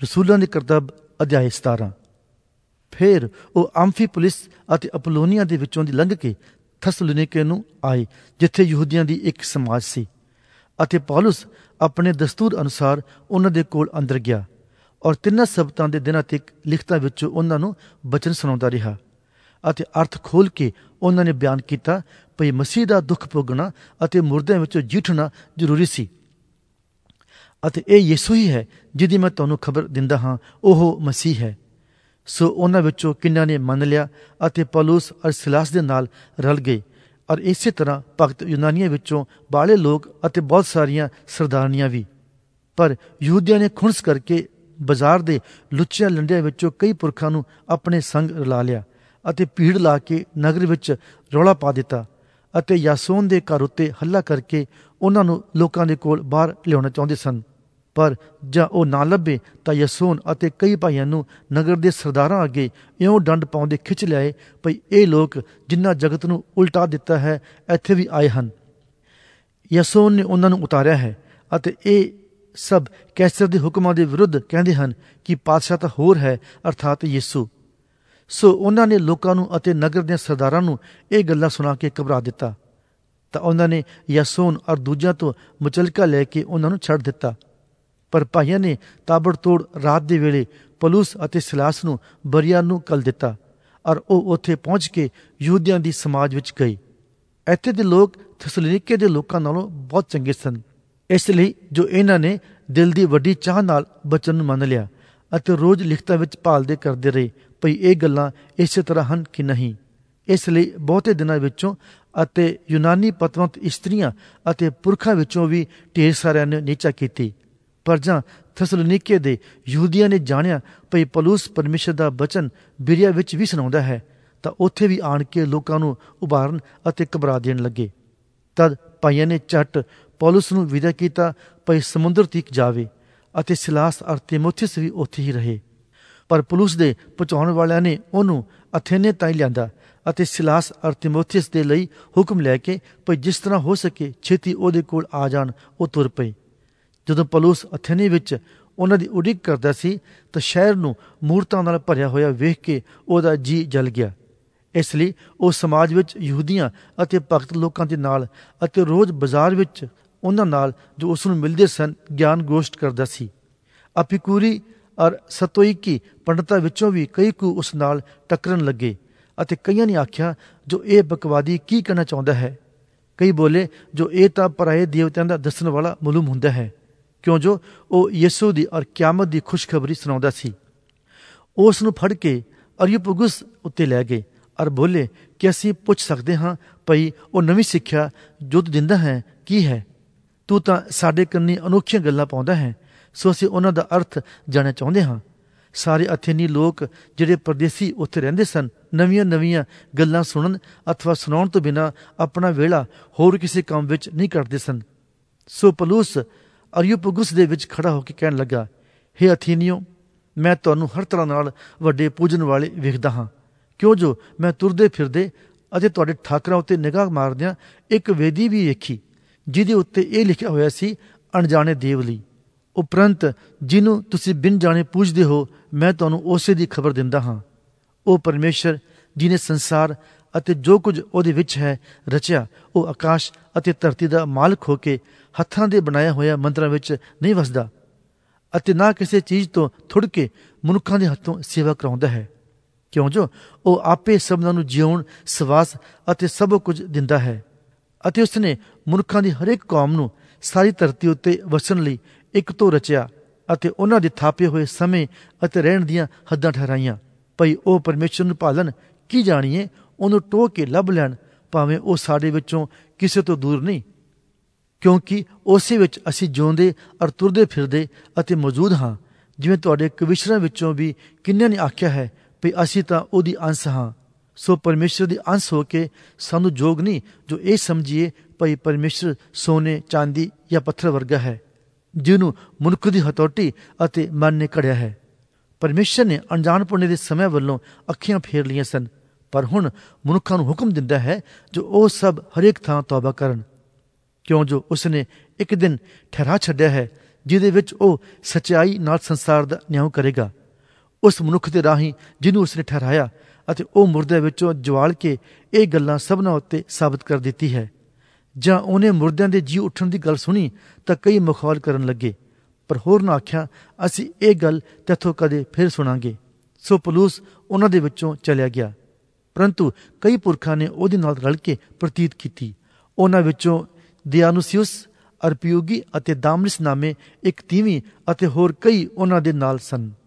ਰਸੂਲਾਂ ਦੇ ਕਰਤੱਵ ਅਧਿਆਇ 17। ਫਿਰ ਉਹ ਅੰਫੀਪੋਲਿਸ ਅਤੇ ਅਪੋਲੋਨੀਆ ਦੇ ਵਿੱਚੋਂ ਦੀ ਲੰਘ ਕੇ ਥਸਲੋਨੀਕੇ ਨੂੰ ਆਏ, ਜਿੱਥੇ ਯਹੂਦੀਆਂ ਦੀ ਇੱਕ ਸਮਾਜ ਸੀ। ਅਤੇ ਪੌਲੁਸ ਆਪਣੇ ਦਸਤੂਰ ਅਨੁਸਾਰ ਉਹਨਾਂ ਦੇ ਕੋਲ ਅੰਦਰ ਗਿਆ ਔਰ 3 ਸਬਤਾਂ ਦੇ ਦਿਨਾਂ ਤੱਕ ਲਿਖਤਾਂ ਵਿੱਚੋਂ ਉਹਨਾਂ ਨੂੰ ਬਚਨ ਸੁਣਾਉਂਦਾ ਰਿਹਾ ਅਤੇ ਅਰਥ ਖੋਲ੍ਹ ਕੇ ਉਹਨਾਂ ਨੇ ਬਿਆਨ ਕੀਤਾ ਭਈ ਮਸੀਹ ਦਾ ਦੁੱਖ ਭੋਗਣਾ ਅਤੇ ਮੁਰਦਿਆਂ ਵਿੱਚੋਂ ਜੀ ਉੱਠਣਾ ਜ਼ਰੂਰੀ ਸੀ ਅਤੇ ਇਹ ਯਿਸੂ ਹੀ ਹੈ ਜਿਹਦੀ ਮੈਂ ਤੁਹਾਨੂੰ ਖਬਰ ਦਿੰਦਾ ਹਾਂ, ਉਹ ਮਸੀਹ ਹੈ। ਸੋ ਉਹਨਾਂ ਵਿੱਚੋਂ ਕਿੰਨਾਂ ਨੇ ਮੰਨ ਲਿਆ ਅਤੇ ਪੌਲੁਸ ਅਰ ਸਿਲਾਸ ਦੇ ਨਾਲ ਰਲ ਗਏ। ਔਰ ਇਸੇ ਤਰ੍ਹਾਂ ਭਗਤ ਯੂਨਾਨੀਆਂ ਵਿੱਚੋਂ ਬਾਹਲੇ ਲੋਕ ਅਤੇ ਬਹੁਤ ਸਾਰੀਆਂ ਸਰਦਾਰਨੀਆਂ ਵੀ। ਪਰ ਯਹੂਦੀਆਂ ਨੇ ਖੁਣਸ ਕਰਕੇ ਬਾਜ਼ਾਰ ਦੇ ਲੁੱਚਿਆਂ ਲੰਡਿਆਂ ਵਿੱਚੋਂ ਕਈ ਪੁਰਖਾਂ ਨੂੰ ਆਪਣੇ ਸੰਗ ਰਲਾ ਲਿਆ ਅਤੇ ਭੀੜ ਲਾ ਕੇ ਨਗਰ ਵਿੱਚ ਰੌਲਾ ਪਾ ਦਿੱਤਾ ਅਤੇ ਯਾਸੋਨ ਦੇ ਘਰ ਉੱਤੇ ਹੱਲਾ ਕਰਕੇ ਉਹਨਾਂ ਨੂੰ ਲੋਕਾਂ ਦੇ ਕੋਲ ਬਾਹਰ ਲਿਆਉਣਾ ਚਾਹੁੰਦੇ ਸਨ। ਪਰ ਜਾਂ ਉਹ ਨਾ ਲੱਭੇ ਤਾਂ ਯਾਸੋਨ ਅਤੇ ਕਈ ਭਾਈਆਂ ਨੂੰ ਨਗਰ ਦੇ ਸਰਦਾਰਾਂ ਅੱਗੇ ਇਉਂ ਡੰਡ ਪਾਉਂਦੇ ਖਿੱਚ ਲਿਆਏ ਭਈ ਇਹ ਲੋਕ ਜਿਨ੍ਹਾਂ ਜਗਤ ਨੂੰ ਉਲਟਾ ਦਿੱਤਾ ਹੈ ਇੱਥੇ ਵੀ ਆਏ ਹਨ। ਯਾਸੋਨ ਨੇ ਉਹਨਾਂ ਨੂੰ ਉਤਾਰਿਆ ਹੈ ਅਤੇ ਇਹ ਸਭ ਕੈਸਰ ਦੇ ਹੁਕਮਾਂ ਦੇ ਵਿਰੁੱਧ ਕਹਿੰਦੇ ਹਨ ਕਿ ਪਾਤਸ਼ਾਹ ਤਾਂ ਹੋਰ ਹੈ, ਅਰਥਾਤ ਯਿਸੂ। ਸੋ ਉਹਨਾਂ ਨੇ ਲੋਕਾਂ ਨੂੰ ਅਤੇ ਨਗਰ ਦੇ ਸਰਦਾਰਾਂ ਨੂੰ ਇਹ ਗੱਲਾਂ ਸੁਣਾ ਕੇ ਘਬਰਾ ਦਿੱਤਾ। ਤਾਂ ਉਹਨਾਂ ਨੇ ਯਾਸੋਨ ਔਰ ਦੂਜਿਆਂ ਤੋਂ ਮੁਚਲਕਾ ਲੈ ਕੇ ਉਹਨਾਂ ਨੂੰ ਛੱਡ ਦਿੱਤਾ। ਪਰ ਭਾਈਆਂ ਨੇ ਤਾਬੜਤੋੜ ਰਾਤ ਦੇ ਵੇਲੇ ਪੌਲੁਸ ਅਤੇ ਸਿਲਾਸ ਨੂੰ ਬਰੀਆ ਨੂੰ ਘੱਲ ਦਿੱਤਾ ਔਰ ਉਹ ਉੱਥੇ ਪਹੁੰਚ ਕੇ ਯਹੂਦੀਆਂ ਦੀ ਸਮਾਜ ਵਿੱਚ ਗਏ। ਇੱਥੇ ਦੇ ਲੋਕ ਥਸਲੋਨੀਕੇ ਦੇ ਲੋਕਾਂ ਨਾਲੋਂ ਬਹੁਤ ਚੰਗੇ ਸਨ, ਇਸ ਲਈ ਜੋ ਇਹਨਾਂ ਨੇ ਦਿਲ ਦੀ ਵੱਡੀ ਚਾਹ ਨਾਲ ਬਚਨ ਨੂੰ ਮੰਨ ਲਿਆ ਅਤੇ ਰੋਜ਼ ਲਿਖਤਾਂ ਵਿੱਚ ਭਾਲਦੇ ਕਰਦੇ ਰਹੇ ਭਈ ਇਹ ਗੱਲਾਂ ਇਸੇ ਤਰ੍ਹਾਂ ਹਨ ਕਿ ਨਹੀਂ। ਇਸ ਲਈ ਬਹੁਤੇ ਦਿਨਾਂ ਵਿੱਚੋਂ ਅਤੇ ਯੂਨਾਨੀ ਪਤਵੰਤ ਇਸਤਰੀਆਂ ਅਤੇ ਪੁਰਖਾਂ ਵਿੱਚੋਂ ਵੀ ਢੇਰ ਸਾਰਿਆਂ ਨੇ ਨੀਚਾ ਕੀਤੀ। ਪਰ ਜਾਂ ਥਸਲੋਨੀਕੇ ਦੇ ਯਹੂਦੀਆਂ ਨੇ ਜਾਣਿਆ ਭਈ ਪੌਲੁਸ ਪਰਮੇਸ਼ਰ ਦਾ ਬਚਨ ਬਿਰੀਆ ਵਿੱਚ ਵੀ ਸੁਣਾਉਂਦਾ ਹੈ ਤਾਂ ਉੱਥੇ ਵੀ ਆਣ ਕੇ ਲੋਕਾਂ ਨੂੰ ਉਭਾਰਨ ਅਤੇ ਘਬਰਾ ਦੇਣ ਲੱਗੇ। ਤਦ ਭਾਈਆਂ ਨੇ ਝੱਟ ਪੌਲੁਸ ਨੂੰ ਵਿਦਾ ਕੀਤਾ ਭਈ ਸਮੁੰਦਰ ਤੀਕ ਜਾਵੇ ਅਤੇ ਸਿਲਾਸ ਅਰ ਤਿਮੋਥਿਉਸ ਵੀ ਉੱਥੇ ਹੀ ਰਹੇ। ਪਰ ਪੌਲੁਸ ਦੇ ਪਹੁੰਚਾਉਣ ਵਾਲਿਆਂ ਨੇ ਉਹਨੂੰ ਅਥੇਨੇ ਤਾਈਂ ਲਿਆਂਦਾ ਅਤੇ ਸਿਲਾਸ ਅਰ ਤਿਮੋਥਿਉਸ ਦੇ ਲਈ ਹੁਕਮ ਲੈ ਕੇ ਭਈ ਜਿਸ ਤਰ੍ਹਾਂ ਹੋ ਸਕੇ ਛੇਤੀ ਉਹਦੇ ਕੋਲ ਆ ਜਾਣ। ਉਹ ਤੁਰ ਪਏ। ਜਦੋਂ ਪੌਲੁਸ ਅਥੇਨੇ ਵਿੱਚ ਉਹਨਾਂ ਦੀ ਉਡੀਕ ਕਰਦਾ ਸੀ ਤਾਂ ਸ਼ਹਿਰ ਨੂੰ ਮੂਰਤਾਂ ਨਾਲ ਭਰਿਆ ਹੋਇਆ ਵੇਖ ਕੇ ਉਹਦਾ ਜੀ ਜਲ ਗਿਆ। ਇਸ ਲਈ ਉਹ ਸਮਾਜ ਵਿੱਚ ਯਹੂਦੀਆਂ ਅਤੇ ਭਗਤ ਲੋਕਾਂ ਦੇ ਨਾਲ ਅਤੇ ਰੋਜ਼ ਬਾਜ਼ਾਰ ਵਿੱਚ ਉਹਨਾਂ ਨਾਲ ਜੋ ਉਸ ਨੂੰ ਮਿਲਦੇ ਸਨ ਗਿਆਨ ਗੋਸ਼ਟ ਕਰਦਾ ਸੀ। ਅਪੀਕੂਰੀ ਔਰ ਸਤੋਇਕੀ ਪੰਡਤਾਂ ਵਿੱਚੋਂ ਵੀ ਕਈ ਕੁ ਉਸ ਨਾਲ ਟੱਕਰਨ ਲੱਗੇ ਅਤੇ ਕਈਆਂ ਨੇ ਆਖਿਆ ਜੋ ਇਹ ਬਕਵਾਦੀ ਕੀ ਕਹਿਣਾ ਚਾਹੁੰਦਾ ਹੈ। ਕਈ ਬੋਲੇ ਜੋ ਇਹ ਤਾਂ ਪਰਾਏ ਦੇਵਤਿਆਂ ਦਾ ਦੱਸਣ ਵਾਲਾ ਮਾਲੂਮ ਹੁੰਦਾ ਹੈ, ਕਿਉਂ ਜੋ ਉਹ ਯਿਸੂ ਦੀ ਔਰ ਕਿਆਮਤ ਦੀ ਖੁਸ਼ਖਬਰੀ ਸੁਣਾਉਂਦਾ ਸੀ। ਉਸ ਨੂੰ ਫੜ ਕੇ ਅਰਿਯੋਪਗੁਸ ਉੱਤੇ ਲੈ ਗਏ ਔਰ ਬੋਲੇ ਕਿ ਅਸੀਂ ਪੁੱਛ ਸਕਦੇ ਹਾਂ ਭਈ ਉਹ ਨਵੀਂ ਸਿੱਖਿਆ ਜੋ ਤੂੰ ਦਿੰਦਾ ਹੈ ਕੀ ਹੈ। ਤੂੰ ਤਾਂ ਸਾਡੇ ਕੰਨੀ ਅਨੋਖੀਆਂ ਗੱਲਾਂ ਪਾਉਂਦਾ ਹੈ, ਸੋ ਅਸੀਂ ਉਹਨਾਂ ਦਾ ਅਰਥ ਜਾਣਨਾ ਚਾਹੁੰਦੇ ਹਾਂ। ਸਾਰੇ ਅਥੇਨੀ ਲੋਕ ਜਿਹੜੇ ਪਰਦੇਸੀ ਉੱਥੇ ਰਹਿੰਦੇ ਸਨ ਨਵੀਆਂ ਗੱਲਾਂ ਸੁਣਨ ਅਥਵਾ ਸੁਣਾਉਣ ਤੋਂ ਬਿਨਾਂ ਆਪਣਾ ਵੇਲਾ ਹੋਰ ਕਿਸੇ ਕੰਮ ਵਿੱਚ ਨਹੀਂ ਕੱਢਦੇ ਸਨ। ਸੋ ਪੌਲੁਸ ਅਰਿਯੋਪਗੁਸ ਦੇ ਵਿੱਚ ਖੜਾ ਹੋ ਕੇ ਕਹਿਣ ਲੱਗਾ, ਹੇ ਅਥੇਨੀਓ, ਮੈਂ ਤੁਹਾਨੂੰ ਹਰ ਤਰ੍ਹਾਂ ਨਾਲ ਵੱਡੇ ਪੂਜਣ ਵਾਲੇ ਵੇਖਦਾ ਹਾਂ, ਕਿਉਂ ਜੋ ਮੈਂ ਤੁਰਦੇ ਫਿਰਦੇ ਅਤੇ ਤੁਹਾਡੇ ਠਾਕਰਾਂ ਉੱਤੇ ਨਿਗਾਹ ਮਾਰਦਿਆਂ ਇੱਕ ਵੇਦੀ ਵੀ ਵੇਖੀ ਜਿਹਦੇ ਉੱਤੇ ਇਹ ਲਿਖਿਆ ਹੋਇਆ ਸੀ, ਅਣਜਾਣੇ ਦੇਵ ਲਈ। ਉਪਰੰਤ ਜਿਹਨੂੰ ਤੁਸੀਂ ਬਿਨ ਜਾਣੇ ਪੂਜਦੇ ਹੋ, ਮੈਂ ਤੁਹਾਨੂੰ ਉਸੇ ਦੀ ਖਬਰ ਦਿੰਦਾ ਹਾਂ। ਉਹ ਪਰਮੇਸ਼ਰ ਜਿਹਨੇ ਸੰਸਾਰ ਅਤੇ ਜੋ ਕੁਝ ਉਹਦੇ ਵਿੱਚ ਹੈ ਰਚਿਆ, ਉਹ ਆਕਾਸ਼ ਅਤੇ ਧਰਤੀ ਦਾ ਮਾਲਕ ਹੋ ਕੇ ਹੱਥਾਂ ਦੇ ਬਣਾਇਆ ਹੋਇਆ ਮੰਦਰਾਂ ਵਿੱਚ ਨਹੀਂ ਵਸਦਾ ਅਤੇ ਨਾ ਕਿਸੇ ਚੀਜ਼ ਤੋਂ ਥੁੜ ਕੇ ਮਨੁੱਖਾਂ ਦੇ ਹੱਥੋਂ ਸੇਵਾ ਕਰਾਉਂਦਾ ਹੈ, ਕਿਉਂ ਜੋ ਉਹ ਆਪੇ ਸਭਨਾਂ ਨੂੰ ਜਿਉਣ, ਸਵਾਸ ਅਤੇ ਸਭ ਕੁਝ ਦਿੰਦਾ ਹੈ। ਅਤੇ ਉਸਨੇ ਮਨੁੱਖਾਂ ਦੀ ਹਰੇਕ ਕੌਮ ਨੂੰ ਸਾਰੀ ਧਰਤੀ ਉੱਤੇ ਵਸਣ ਲਈ ਇੱਕ ਤੋਂ ਰਚਿਆ ਅਤੇ ਉਹਨਾਂ ਦੇ ਥਾਪੇ ਹੋਏ ਸਮੇਂ ਅਤੇ ਰਹਿਣ ਦੀਆਂ ਹੱਦਾਂ ਠਹਿਰਾਈਆਂ ਭਈ ਉਹ ਪਰਮੇਸ਼ਰ ਨੂੰ ਭਾਲਣ, ਕੀ ਜਾਣੀਏ ਉਹਨੂੰ ਟੋਹ ਕੇ ਲੱਭ ਲੈਣ, ਭਾਵੇਂ ਉਹ ਸਾਡੇ ਵਿੱਚੋਂ ਕਿਸੇ ਤੋਂ ਦੂਰ ਨਹੀਂ, ਕਿਉਂਕਿ ਉਸੇ ਵਿੱਚ ਅਸੀਂ ਜਿਉਂਦੇ ਔਰ ਤੁਰਦੇ ਫਿਰਦੇ ਅਤੇ ਮੌਜੂਦ ਹਾਂ। ਜਿਵੇਂ ਤੁਹਾਡੇ ਕਵਿਸ਼ਰਾਂ ਵਿੱਚੋਂ ਵੀ ਕਿੰਨਿਆਂ ਨੇ ਆਖਿਆ ਹੈ ਭਈ ਅਸੀਂ ਤਾਂ ਉਹਦੀ ਅੰਸ਼ ਹਾਂ। ਸੋ ਪਰਮੇਸ਼ਰ ਦੀ ਅੰਸ਼ ਹੋ ਕੇ ਸਾਨੂੰ ਯੋਗ ਨਹੀਂ ਜੋ ਇਹ ਸਮਝੀਏ ਭਈ ਪਰਮੇਸ਼ਰ ਸੋਨੇ, ਚਾਂਦੀ ਜਾਂ ਪੱਥਰ ਵਰਗਾ ਹੈ ਜਿਹਨੂੰ ਮਨੁੱਖ ਦੀ ਹਥੌਟੀ ਅਤੇ ਮਨ ਨੇ ਘੜਿਆ ਹੈ। ਪਰਮੇਸ਼ਰ ਨੇ ਅਣਜਾਣਪੁਣੇ ਦੇ ਸਮੇਂ ਵੱਲੋਂ ਅੱਖੀਆਂ ਫੇਰ ਲਈਆਂ ਸਨ, ਪਰ ਹੁਣ ਮਨੁੱਖਾਂ ਨੂੰ ਹੁਕਮ ਦਿੰਦਾ ਹੈ ਜੋ ਉਹ ਸਭ ਹਰੇਕ ਥਾਂ ਤੌਬਾ ਕਰਨ, ਕਿਉਂ ਜੋ ਉਸਨੇ ਇੱਕ ਦਿਨ ਠਹਿਰਾ ਛੱਡਿਆ ਹੈ ਜਿਹਦੇ ਵਿੱਚ ਉਹ ਸੱਚਾਈ ਨਾਲ ਸੰਸਾਰ ਦਾ ਨਿਆਂ ਕਰੇਗਾ, ਉਸ ਮਨੁੱਖ ਦੇ ਰਾਹੀਂ ਜਿਹਨੂੰ ਉਸਨੇ ਠਹਿਰਾਇਆ, ਅਤੇ ਉਹ ਮੁਰਦਿਆਂ ਵਿੱਚੋਂ ਜਵਾਲ ਕੇ ਇਹ ਗੱਲਾਂ ਸਭਨਾਂ ਉੱਤੇ ਸਾਬਤ ਕਰ ਦਿੱਤੀ ਹੈ। ਜਾਂ ਉਹਨੇ ਮੁਰਦਿਆਂ ਦੇ ਜੀ ਉੱਠਣ ਦੀ ਗੱਲ ਸੁਣੀ ਤਾਂ ਕਈ ਮਖੌਲ ਕਰਨ ਲੱਗੇ, ਪਰ ਹੋਰ ਨਾ ਆਖਿਆ, ਅਸੀਂ ਇਹ ਗੱਲ ਤੈਥੋਂ ਕਦੇ ਫਿਰ ਸੁਣਾਂਗੇ। ਸੋ ਪੌਲੁਸ ਉਹਨਾਂ ਦੇ ਵਿੱਚੋਂ ਚਲਿਆ ਗਿਆ। ਪਰੰਤੂ ਕਈ ਪੁਰਖਾਂ ਨੇ ਉਹਦੇ ਨਾਲ ਰਲ ਕੇ ਪ੍ਰਤੀਤ ਕੀਤੀ। ਉਹਨਾਂ ਵਿੱਚੋਂ ਦਿਆਨੂਸਿਉਸ, ਅਰਪਿਯੂਗੀ ਅਤੇ ਦਾਮਰਿਸ ਨਾਮੇ ਇੱਕ ਤੀਵੀਂ ਅਤੇ ਹੋਰ ਕਈ ਉਹਨਾਂ ਦੇ ਨਾਲ ਸਨ।